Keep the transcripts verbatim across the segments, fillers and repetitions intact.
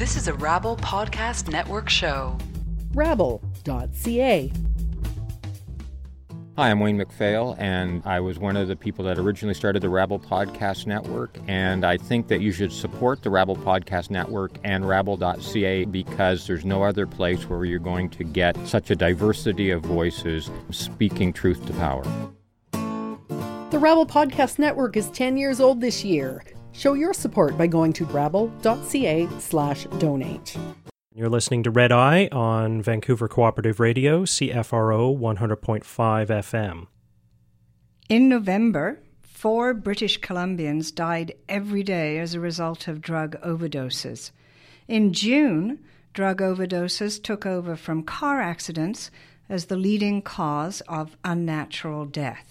This is a Rabble Podcast Network show. rabble dot c a. Hi, I'm Wayne MacPhail, and I was one of the people that originally started the Rabble Podcast Network, and I think that you should support the Rabble Podcast Network and rabble dot c a because there's no other place where you're going to get such a diversity of voices speaking truth to power. The Rabble Podcast Network is ten years old this year. Show your support by going to rabble dot c a slash donate. You're listening to Red Eye on Vancouver Cooperative Radio, C F R O one hundred point five F M. In November, four British Columbians died every day as a result of drug overdoses. In June, drug overdoses took over from car accidents as the leading cause of unnatural death.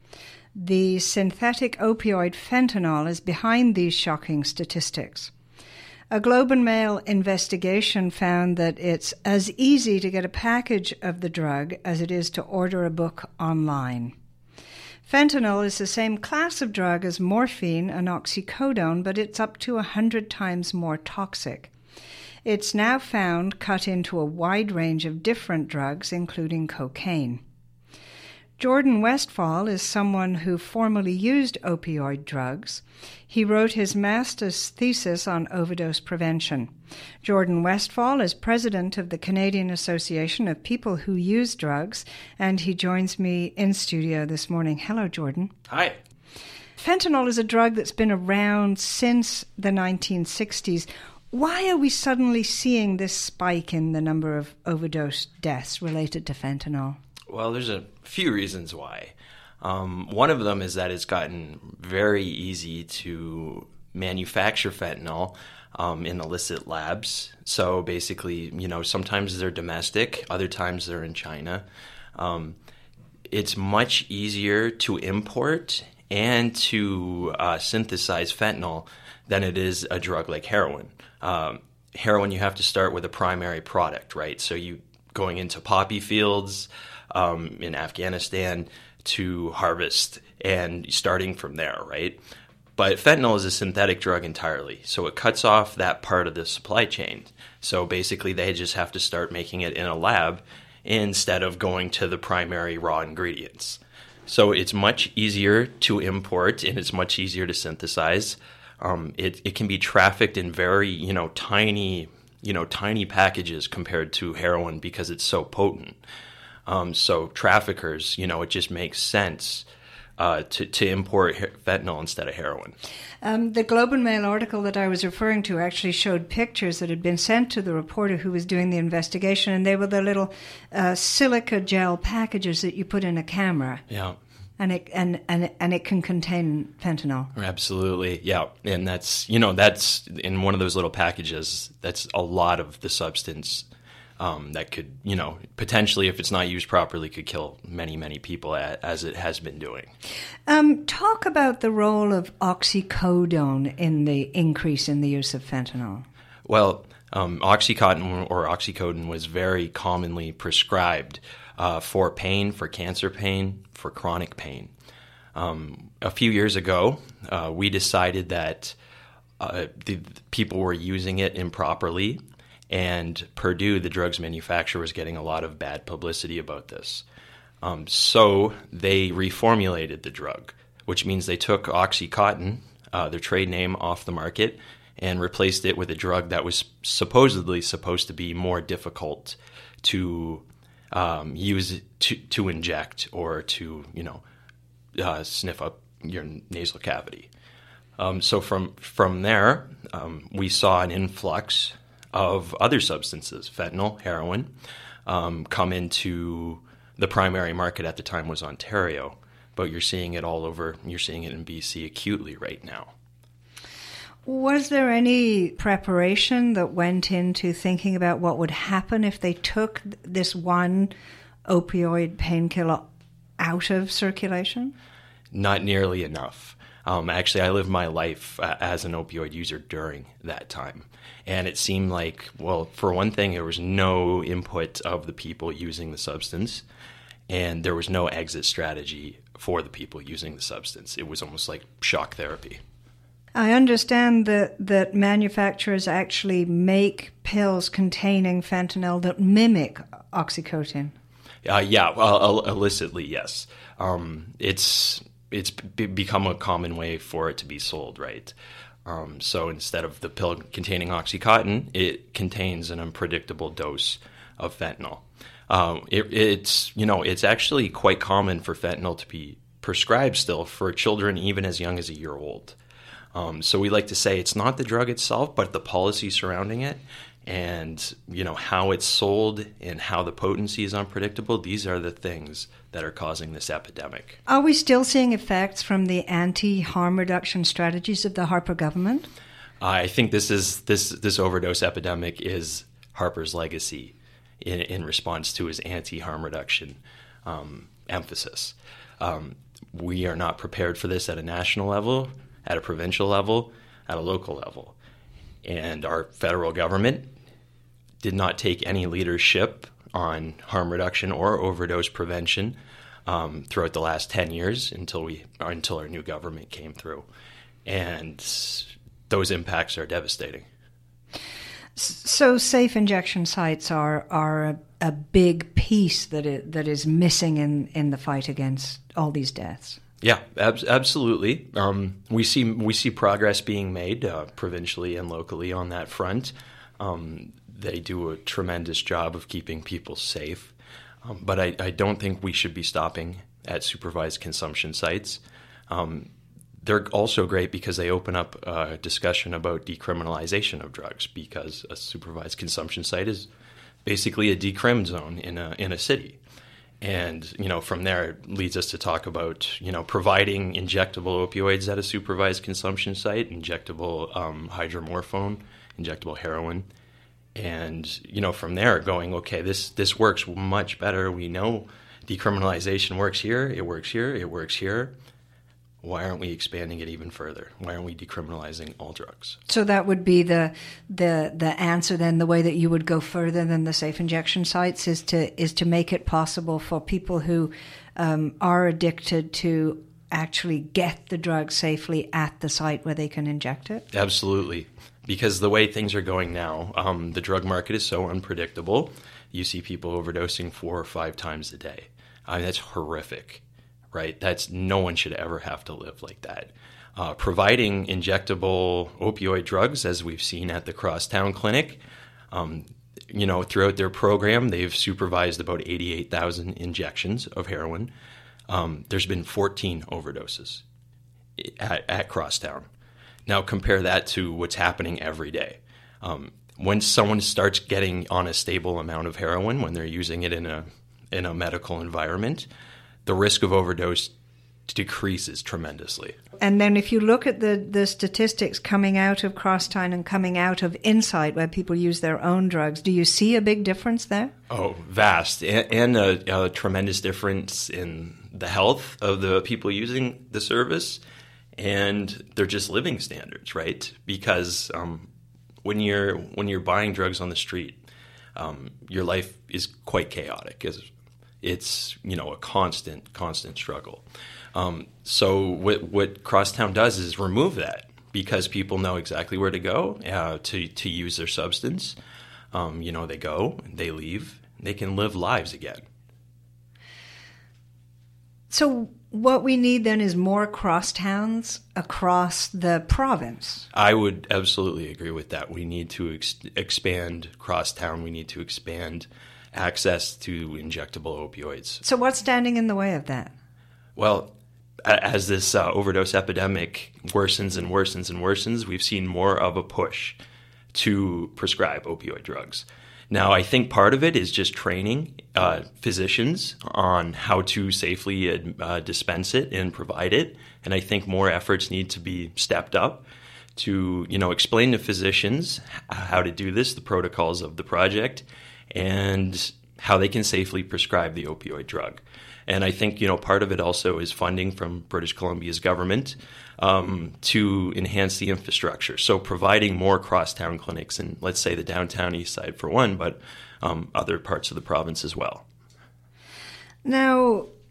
The synthetic opioid fentanyl is behind these shocking statistics. A Globe and Mail investigation found that it's as easy to get a package of the drug as it is to order a book online. Fentanyl is the same class of drug as morphine and oxycodone, but it's up to one hundred times more toxic. It's now found cut into a wide range of different drugs, including cocaine. Jordan Westfall is someone who formerly used opioid drugs. He wrote his master's thesis on overdose prevention. Jordan Westfall is president of the Canadian Association of People Who Use Drugs, and he joins me in studio this morning. Hello, Jordan. Hi. Fentanyl is a drug that's been around since the nineteen sixties. Why are we suddenly seeing this spike in the number of overdose deaths related to fentanyl? Well, there's a few reasons why. Um, one of them is that it's gotten very easy to manufacture fentanyl um, in illicit labs. So basically, you know, sometimes they're domestic, other times they're in China. Um, it's much easier to import and to uh, synthesize fentanyl than it is a drug like heroin. Um, heroin, you have to start with a primary product, right? So you going into poppy fields um, in Afghanistan to harvest and starting from there, right? But fentanyl is a synthetic drug entirely, so it cuts off that part of the supply chain. So basically they just have to start making it in a lab instead of going to the primary raw ingredients. So it's much easier to import and it's much easier to synthesize. Um, it, it can be trafficked in very, you know, tiny, you know, tiny packages compared to heroin because it's so potent. Um, so traffickers, you know, it just makes sense uh, to, to import fentanyl instead of heroin. Um, the Globe and Mail article that I was referring to actually showed pictures that had been sent to the reporter who was doing the investigation, and they were the little uh, silica gel packages that you put in a camera. Yeah. And it and, and and it can contain fentanyl. Absolutely, yeah. And that's, you know, that's in one of those little packages, that's a lot of the substance um, that could, you know, potentially, if it's not used properly, could kill many, many people, as it has been doing. Um, talk about the role of oxycodone in the increase in the use of fentanyl. Well, um, Oxycontin or oxycodone was very commonly prescribed uh, for pain, for cancer pain, for chronic pain. Um, a few years ago, uh, we decided that uh, the, the people were using it improperly, and Purdue, the drugs manufacturer, was getting a lot of bad publicity about this. Um, so they reformulated the drug, which means they took Oxycontin, uh, their trade name, off the market and replaced it with a drug that was supposedly supposed to be more difficult to um, use to, to inject or to, you know, uh, sniff up your nasal cavity. Um, so from from there, um, we saw an influx of other substances, fentanyl, heroin, um, come into the primary market at the time was Ontario, but you're seeing it all over. You're seeing it in B C acutely right now. Was there any preparation that went into thinking about what would happen if they took this one opioid painkiller out of circulation? Not nearly enough. Um, actually, I lived my life uh, as an opioid user during that time. And it seemed like, well, for one thing, there was no input of the people using the substance, and there was no exit strategy for the people using the substance. It was almost like shock therapy. I understand that, that manufacturers actually make pills containing fentanyl that mimic OxyContin. Uh, yeah, uh, illicitly, yes. Um, it's it's b- become a common way for it to be sold, right? Um, so instead of the pill containing OxyContin, it contains an unpredictable dose of fentanyl. Um, it, it's you know it's actually quite common for fentanyl to be prescribed still for children even as young as a year old. Um, so we like to say it's not the drug itself, but the policy surrounding it, and you know how it's sold and how the potency is unpredictable. These are the things that are causing this epidemic. Are we still seeing effects from the anti-harm reduction strategies of the Harper government? I think this is this this overdose epidemic is Harper's legacy in, in response to his anti-harm reduction um, emphasis. Um, we are not prepared for this at a national level, at a provincial level, at a local level. And our federal government did not take any leadership on harm reduction or overdose prevention um, throughout the last ten years until we until our new government came through. And those impacts are devastating. So safe injection sites are are a, a big piece that it, that is missing in, in the fight against all these deaths. Yeah, ab- absolutely. Um, we see we see progress being made uh, provincially and locally on that front. Um, they do a tremendous job of keeping people safe, um, but I, I don't think we should be stopping at supervised consumption sites. Um, they're also great because they open up a discussion about decriminalization of drugs, because a supervised consumption site is basically a decrim zone in a in a city. And, you know, from there it leads us to talk about, you know, providing injectable opioids at a supervised consumption site, injectable um, hydromorphone, injectable heroin. And, you know, from there going, okay, this, this works much better. We know decriminalization works here, it works here, it works here. Why aren't we expanding it even further? Why aren't we decriminalizing all drugs? So that would be the the the answer then. The way that you would go further than the safe injection sites is to is to make it possible for people who um, are addicted to actually get the drug safely at the site where they can inject it? Absolutely. Because the way things are going now, um, the drug market is so unpredictable. You see people overdosing four or five times a day. I mean, that's horrific. Right? That's no one should ever have to live like that. Uh, providing injectable opioid drugs, as we've seen at the Crosstown Clinic, um, you know, throughout their program, they've supervised about eighty-eight thousand injections of heroin. Um, there's been fourteen overdoses at, at Crosstown. Now compare that to what's happening every day. Um, when someone starts getting on a stable amount of heroin, when they're using it in a in a medical environment, the risk of overdose decreases tremendously. And then if you look at the, the statistics coming out of Crosstown and coming out of Insight, where people use their own drugs, do you see a big difference there? Oh, vast. And, and a, a tremendous difference in the health of the people using the service and their just living standards, right? Because um, when you're when you're buying drugs on the street, um, your life is quite chaotic. It's, It's, you know, a constant, constant struggle. Um, so what, what Crosstown does is remove that, because people know exactly where to go uh, to, to use their substance. Um, you know, they go, they leave, they can live lives again. So what we need then is more Crosstowns across the province. I would absolutely agree with that. We need to ex- expand Crosstown. We need to expand access to injectable opioids. So what's standing in the way of that? Well, as this uh, overdose epidemic worsens and worsens and worsens, we've seen more of a push to prescribe opioid drugs. Now, I think part of it is just training uh, physicians on how to safely uh, dispense it and provide it. And I think more efforts need to be stepped up to, you know, explain to physicians how to do this, the protocols of the project, and how they can safely prescribe the opioid drug. And I think, you know, part of it also is funding from British Columbia's government um, to enhance the infrastructure. So providing more crosstown clinics in, let's say, the downtown east side for one, but um, other parts of the province as well. Now,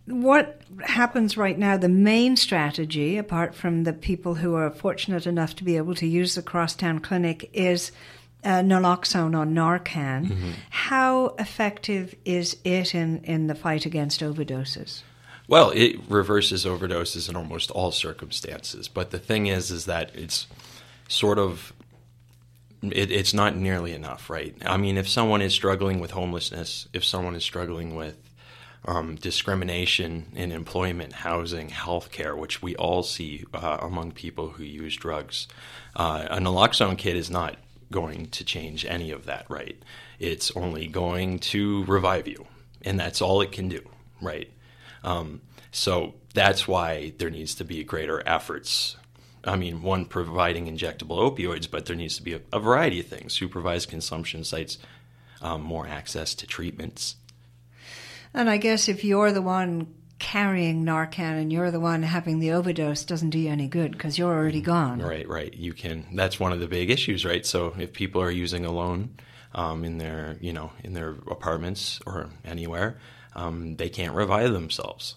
what happens right now, the main strategy, apart from the people who are fortunate enough to be able to use the Crosstown Clinic, is uh, naloxone or Narcan. Mm-hmm. How effective is it in, in the fight against overdoses? Well, it reverses overdoses in almost all circumstances. But the thing is, is that it's sort of, it, it's not nearly enough, right? I mean, if someone is struggling with homelessness, if someone is struggling with um, discrimination in employment, housing, healthcare, which we all see uh, among people who use drugs, uh, a naloxone kit is not going to change any of that, right? It's only going to revive you, and that's all it can do, right? Um, so that's why there needs to be greater efforts. I mean, one, providing injectable opioids, but there needs to be a, a variety of things. Supervised consumption sites, um, more access to treatments. And I guess if you're the one carrying Narcan and you're the one having the overdose, doesn't do you any good because you're already gone. Right, right. You can. That's one of the big issues, right? So if people are using alone um, in their, you know, in their apartments or anywhere, um, they can't revive themselves.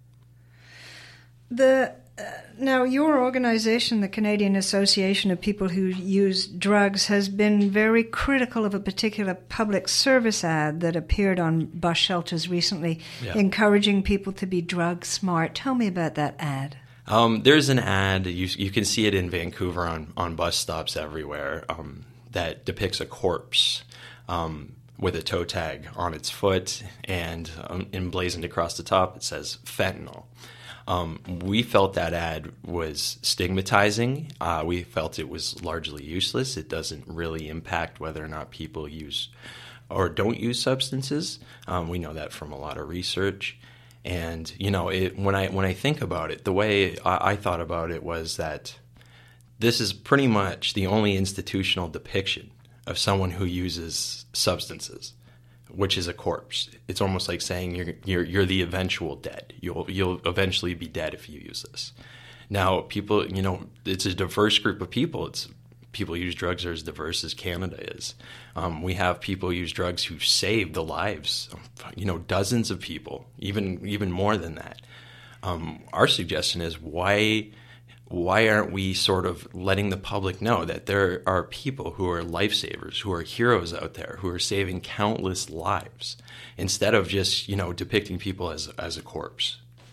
The uh, now your organization, the Canadian Association of People Who Use Drugs, has been very critical of a particular public service ad that appeared on bus shelters recently, yeah. encouraging people to be drug smart. Tell me about that ad. Um, there's an ad, you you can see it in Vancouver on, on bus stops everywhere, um, that depicts a corpse um, with a toe tag on its foot, and um, emblazoned across the top it says fentanyl. Um, we felt that ad was stigmatizing. Uh, we felt it was largely useless. It doesn't really impact whether or not people use or don't use substances. Um, we know that from a lot of research. And, you know, it, when I when I think about it, the way I, I thought about it was that this is pretty much the only institutional depiction of someone who uses substances, which is a corpse. It's almost like saying you're you're you're the eventual dead. You'll you'll eventually be dead if you use this. Now, people, you know, it's a diverse group of people. It's people use drugs are as diverse as Canada is. Um, we have people use drugs who've saved the lives, you know, dozens of people, even even more than that. Um, our suggestion is why. Why aren't we sort of letting the public know that there are people who are lifesavers, who are heroes out there, who are saving countless lives, instead of just, you know, depicting people as as a corpse?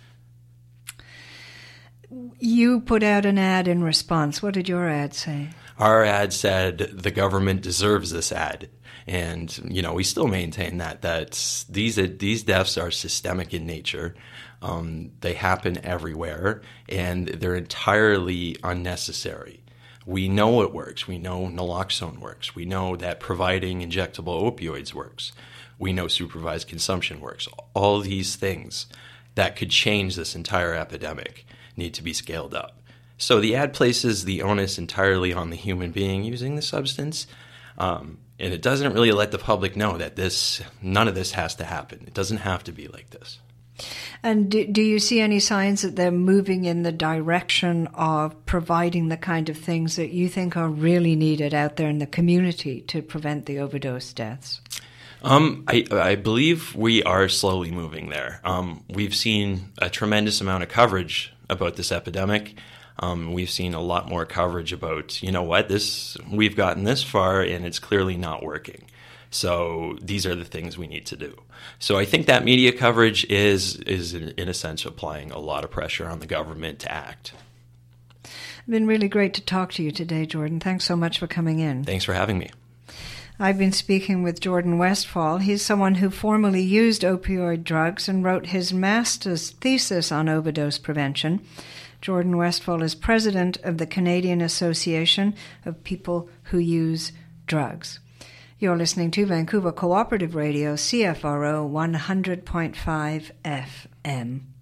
You put out an ad in response. What did your ad say? Our ad said the government deserves this ad. And, you know, we still maintain that, that these these deaths are systemic in nature. Um, they happen everywhere, and they're entirely unnecessary. We know it works. We know naloxone works. We know that providing injectable opioids works. We know supervised consumption works. All these things that could change this entire epidemic need to be scaled up. So the ad places the onus entirely on the human being using the substance, um, and it doesn't really let the public know that this none of this has to happen. It doesn't have to be like this. And do, do you see any signs that they're moving in the direction of providing the kind of things that you think are really needed out there in the community to prevent the overdose deaths? Um, I, I believe we are slowly moving there. Um, we've seen a tremendous amount of coverage about this epidemic. Um, we've seen a lot more coverage about, you know what, this we've gotten this far and it's clearly not working. So these are the things we need to do. So I think that media coverage is, is in, in a sense, applying a lot of pressure on the government to act. It's been really great to talk to you today, Jordan. Thanks so much for coming in. Thanks for having me. I've been speaking with Jordan Westfall. He's someone who formerly used opioid drugs and wrote his master's thesis on overdose prevention. Jordan Westfall is president of the Canadian Association of People Who Use Drugs. You're listening to Vancouver Cooperative Radio, C F R O one hundred point five F M.